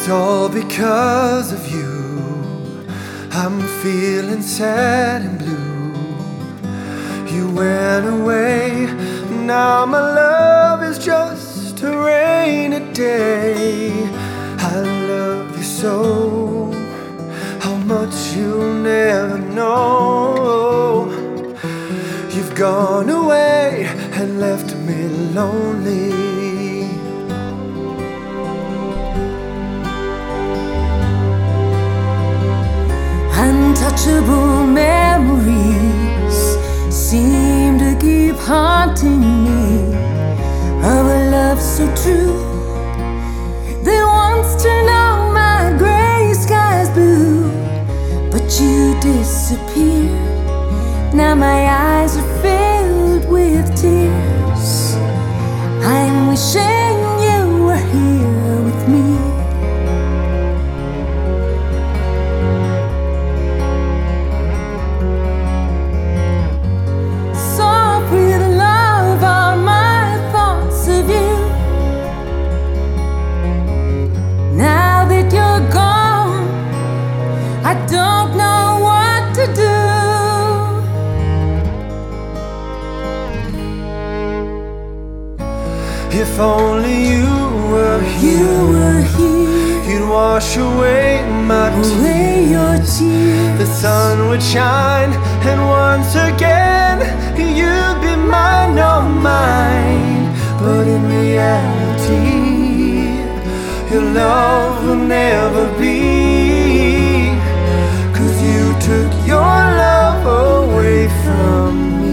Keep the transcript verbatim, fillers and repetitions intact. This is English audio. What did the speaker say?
It's all because of you. I'm feeling sad and blue. You went away, now my love is just a rainy day. I love you so, how much you'll never know. You've gone away and left me lonely. Untouchable memories seem to keep haunting me of a love so true. They once turned out my gray skies blue, but you disappeared. Now my eyes are filled with tears. I'm wishing you were here with me. I don't know what to do. If only you were here, you were here, you'd wash away my away tears. Your tears. The sun would shine, and once again you'd be mine, oh mine. But in reality, your love will never be, 'cause you took your love away from me.